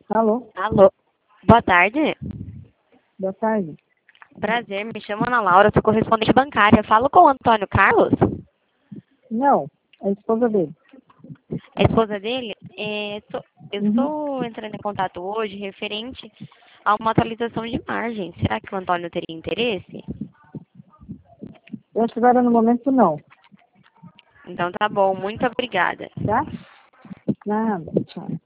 Alô, Alô, boa tarde. boa tarde. Prazer, me chamo Ana Laura, sou correspondente bancária. Falo com o Antônio Carlos, Não, é a esposa dele. a esposa dele. Eu Uhum. estou entrando em contato hoje referente a uma atualização de margem. Será que o Antônio teria interesse? Eu acho que agora no momento não, Então tá bom, muito obrigada. tá? Nada, tchau.